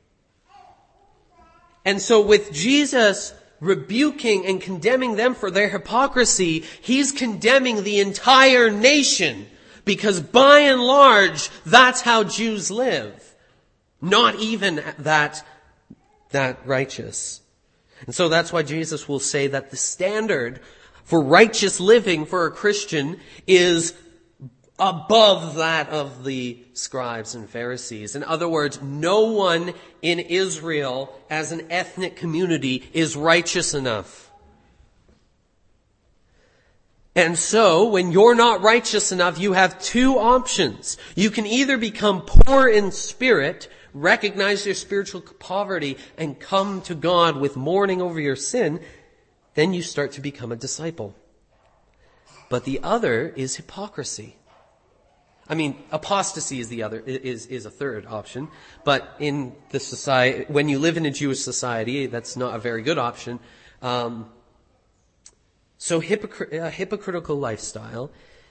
S1: And so with Jesus rebuking and condemning them for their hypocrisy, He's condemning the entire nation, because by and large, that's how Jews live. Not even that righteous. And so that's why Jesus will say that the standard for righteous living for a Christian is above that of the scribes and Pharisees. In other words, no one in Israel as an ethnic community is righteous enough. And so, when you're not righteous enough, you have 2 options. You can either become poor in spirit, recognize your spiritual poverty, and come to God with mourning over your sin. Then you start to become a disciple. But the other is hypocrisy. Apostasy is is a third option. But in the society, when you live in a Jewish society, that's not a very good option. So a hypocritical lifestyle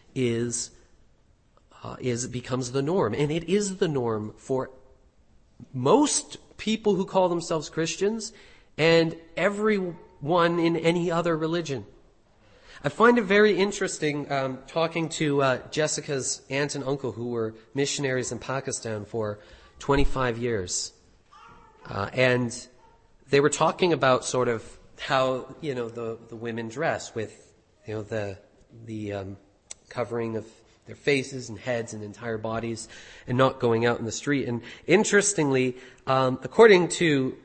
S1: becomes the norm, and it is the norm for most people who call themselves Christians and everyone in any other religion. I find it very interesting talking to Jessica's aunt and uncle, who were missionaries in Pakistan for 25 years. And they were talking about sort of how, the women dress with, the covering of their faces and heads and entire bodies and not going out in the street. And interestingly, according to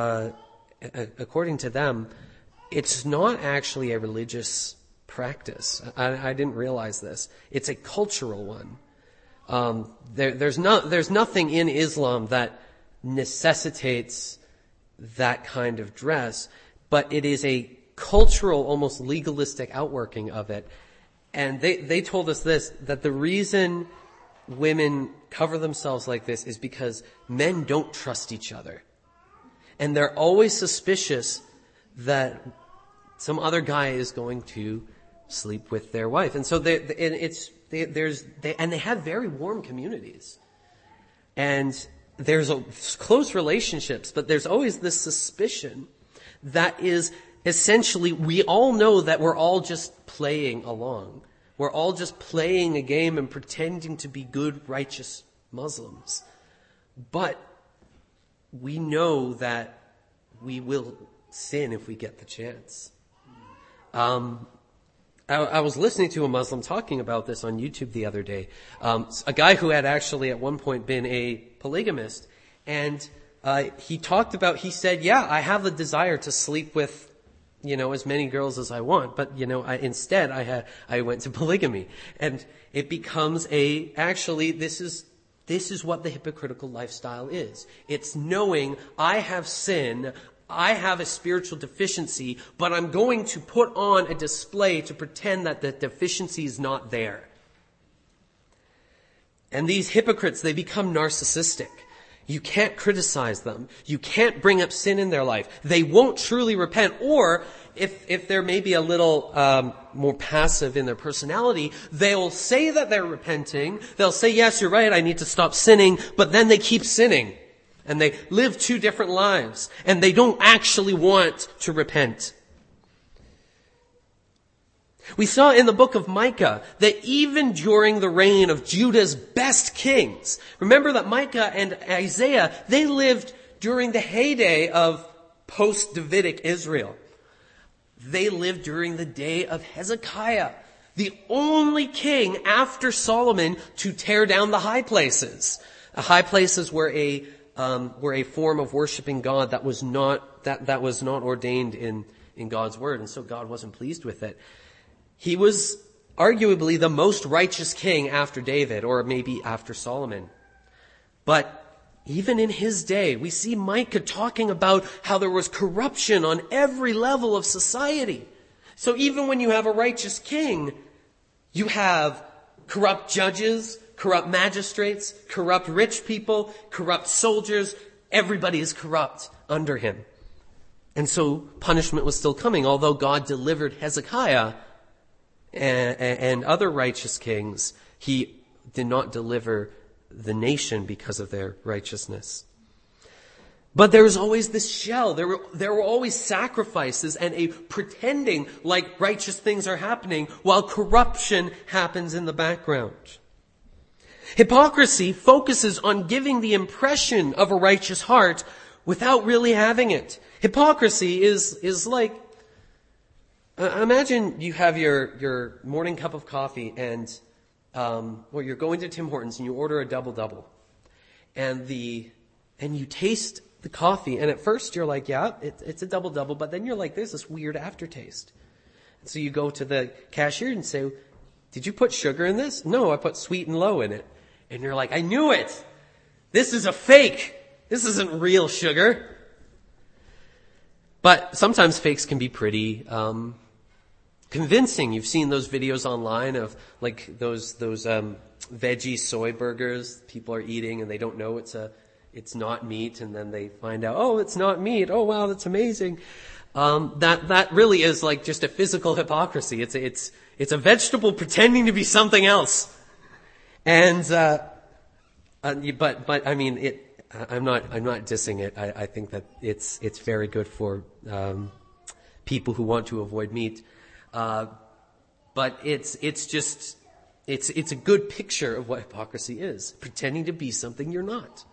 S1: them, it's not actually a religious practice. I didn't realize this. It's a cultural one. There's nothing in Islam that necessitates that kind of dress, but it is a cultural, almost legalistic outworking of it. And they told us that the reason women cover themselves like this is because men don't trust each other. And they're always suspicious that some other guy is going to sleep with their wife. And so they have very warm communities. And there's close relationships, but there's always this suspicion that is essentially, we all know that we're all just playing along. We're all just playing a game and pretending to be good, righteous Muslims. But we know that we will sin if we get the chance. I was listening to a Muslim talking about this on YouTube the other day. A guy who had actually at one point been a polygamist. And he said, yeah, I have the desire to sleep with, as many girls as I want. But, instead I went to polygamy. And it becomes this is what the hypocritical lifestyle is. It's knowing I have sin, I have a spiritual deficiency, but I'm going to put on a display to pretend that the deficiency is not there. And these hypocrites, they become narcissistic. You can't criticize them. You can't bring up sin in their life. They won't truly repent. Or if they're maybe a little more passive in their personality, they'll say that they're repenting. They'll say, yes, you're right, I need to stop sinning. But then they keep sinning. And they live two different lives. And they don't actually want to repent. We saw in the book of Micah that even during the reign of Judah's best kings, remember that Micah and Isaiah, they lived during the heyday of post-Davidic Israel. They lived during the day of Hezekiah, the only king after Solomon to tear down the high places. The high places were a form of worshiping God that was not ordained in God's word, and so God wasn't pleased with it. He was arguably the most righteous king after David, or maybe after Solomon. But even in his day, we see Micah talking about how there was corruption on every level of society. So even when you have a righteous king, you have corrupt judges, corrupt magistrates, corrupt rich people, corrupt soldiers. Everybody is corrupt under him. And so punishment was still coming, although God delivered Hezekiah and other righteous kings. He did not deliver the nation because of their righteousness. But there was always this shell. There were always sacrifices and a pretending like righteous things are happening while corruption happens in the background. Hypocrisy focuses on giving the impression of a righteous heart without really having it. Hypocrisy is like, imagine you have your morning cup of coffee and you're going to Tim Hortons and you order a double-double. And you taste the coffee, and at first you're like, yeah, it's a double-double, but then you're like, there's this weird aftertaste. And so you go to the cashier and say, did you put sugar in this? No, I put sweet and low in it. And you're like, I knew it! This is a fake! This isn't real sugar. But sometimes fakes can be pretty convincing. You've seen those videos online of like those veggie soy burgers people are eating and they don't know it's not meat, and then they find out, oh, it's not meat. Oh wow, that's amazing. That really is like just a physical hypocrisy. It's a vegetable pretending to be something else. And but I mean I'm not dissing it. I think that it's very good for people who want to avoid meat. But it's a good picture of what hypocrisy is. Pretending to be something you're not.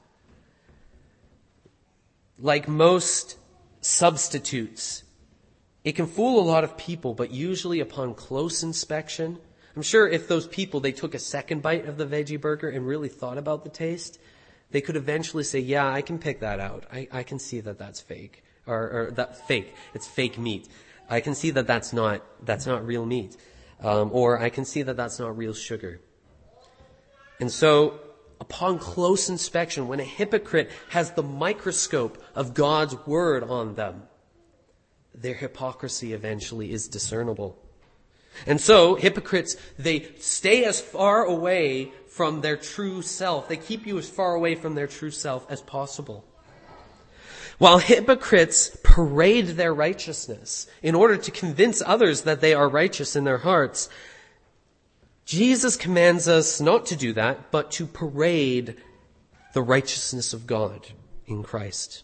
S1: Like most substitutes, it can fool a lot of people, but usually upon close inspection, I'm sure if those people, they took a second bite of the veggie burger and really thought about the taste, they could eventually say, yeah, I can pick that out. I can see that that's fake. Or that fake. It's fake meat. I can see that that's not real meat. Or I can see that that's not real sugar. And so, upon close inspection, when a hypocrite has the microscope of God's word on them, their hypocrisy eventually is discernible. And so, hypocrites, they stay as far away from their true self. They keep you as far away from their true self as possible. While hypocrites parade their righteousness in order to convince others that they are righteous in their hearts, Jesus commands us not to do that, but to parade the righteousness of God in Christ.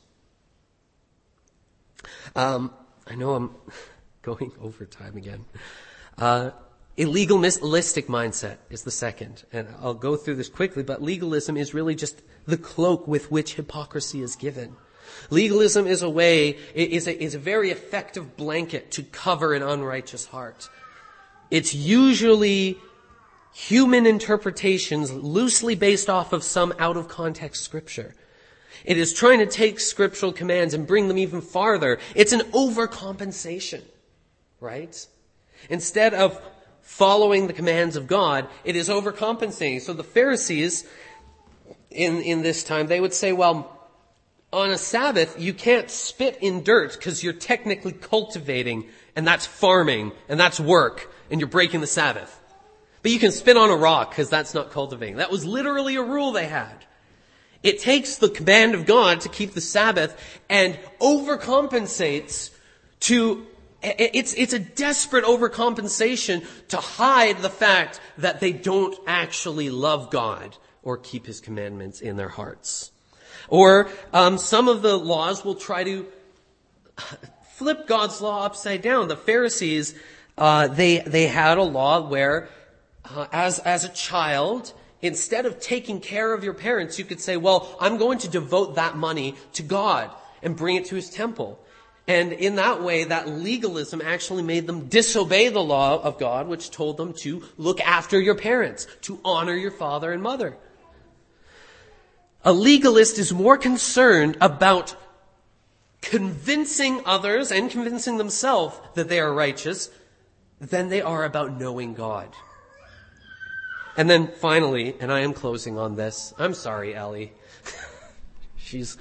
S1: I know I'm going over time again. A legalistic mindset is the second. And I'll go through this quickly, but legalism is really just the cloak with which hypocrisy is given. Legalism is a very effective blanket to cover an unrighteous heart. It's usually human interpretations loosely based off of some out-of-context scripture. It is trying to take scriptural commands and bring them even farther. It's an overcompensation, right? Instead of following the commands of God, it is overcompensating. So the Pharisees in this time, they would say, well, on a Sabbath, you can't spit in dirt because you're technically cultivating, and that's farming, and that's work, and you're breaking the Sabbath. But you can spit on a rock because that's not cultivating. That was literally a rule they had. It takes the command of God to keep the Sabbath and overcompensates it's a desperate overcompensation to hide the fact that they don't actually love God or keep His commandments in their hearts. Or some of the laws will try to flip God's law upside down. The Pharisees, they had a law where, as a child, instead of taking care of your parents, you could say, well, I'm going to devote that money to God and bring it to His temple. And in that way, that legalism actually made them disobey the law of God, which told them to look after your parents, to honor your father and mother. A legalist is more concerned about convincing others and convincing themselves that they are righteous than they are about knowing God. And then finally, and I am closing on this. I'm sorry, Ellie. She's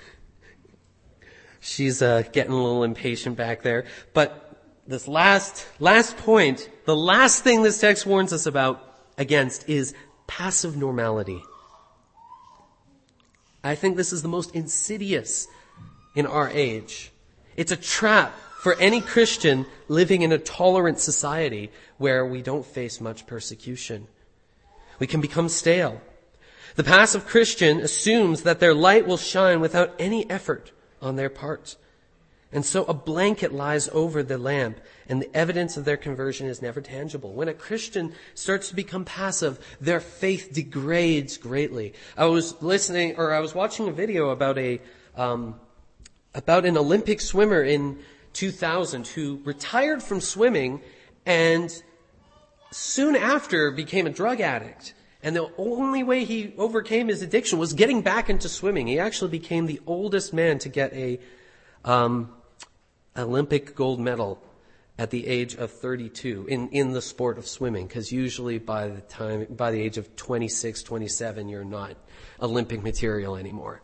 S1: getting a little impatient back there. But this last point, the last thing this text warns us against is passive normality. I think this is the most insidious in our age. It's a trap for any Christian living in a tolerant society where we don't face much persecution. We can become stale. The passive Christian assumes that their light will shine without any effort on their part. And so a blanket lies over the lamp, and the evidence of their conversion is never tangible. When a Christian starts to become passive, their faith degrades greatly. I was watching a video about an Olympic swimmer in 2000 who retired from swimming and soon after became a drug addict. And the only way he overcame his addiction was getting back into swimming. He actually became the oldest man to get a Olympic gold medal at the age of 32 in the sport of swimming, because usually by the age of 26, 27, you're not Olympic material anymore.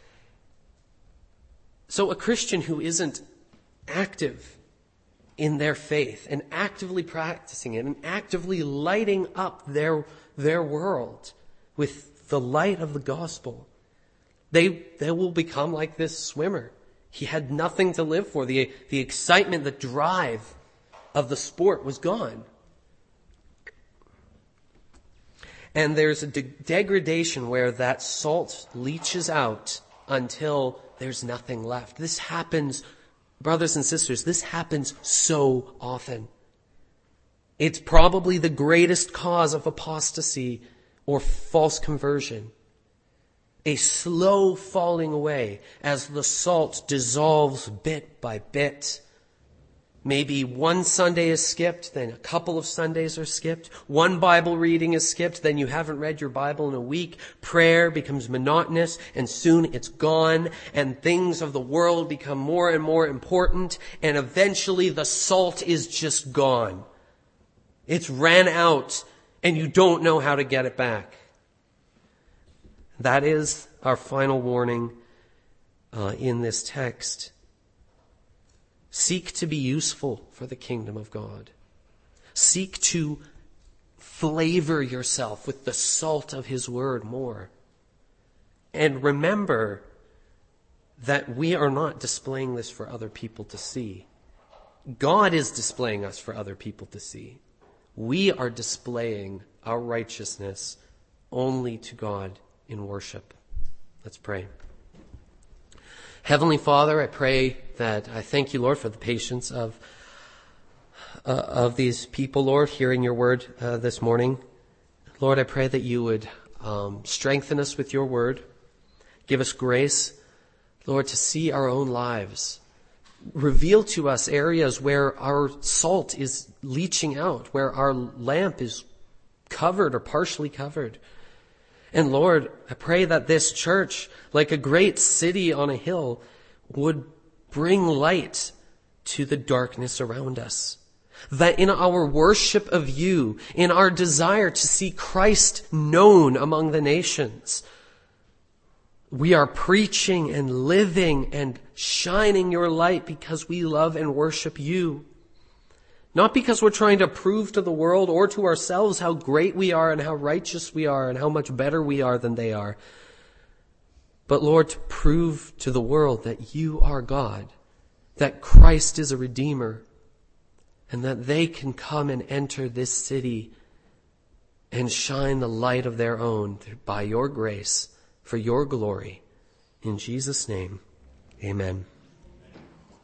S1: So a Christian who isn't active in their faith and actively practicing it and actively lighting up their world with the light of the gospel, they will become like this swimmer. He had nothing to live for. The excitement, the drive of the sport was gone. And there's a degradation where that salt leaches out until there's nothing left. This happens, brothers and sisters, this happens so often. It's probably the greatest cause of apostasy or false conversion. A slow falling away as the salt dissolves bit by bit. Maybe one Sunday is skipped, then a couple of Sundays are skipped. One Bible reading is skipped, then you haven't read your Bible in a week. Prayer becomes monotonous, and soon it's gone, and things of the world become more and more important, and eventually the salt is just gone. It's ran out, and you don't know how to get it back. That is our final warning in this text. Seek to be useful for the kingdom of God. Seek to flavor yourself with the salt of His word more. And remember that we are not displaying this for other people to see. God is displaying us for other people to see. We are displaying our righteousness only to God in worship. Let's pray. Heavenly Father, I pray that I thank you, Lord, for the patience of these people, Lord, hearing your word this morning. Lord, I pray that you would strengthen us with your word. Give us grace, Lord, to see our own lives reveal to us areas where our salt is leaching out, where our lamp is covered or partially covered. And Lord, I pray that this church, like a great city on a hill, would bring light to the darkness around us. That in our worship of you, in our desire to see Christ known among the nations, we are preaching and living and shining your light because we love and worship you. Not because we're trying to prove to the world or to ourselves how great we are and how righteous we are and how much better we are than they are. But Lord, to prove to the world that you are God, that Christ is a Redeemer, and that they can come and enter this city and shine the light of their own by your grace, for your glory. In Jesus' name, amen.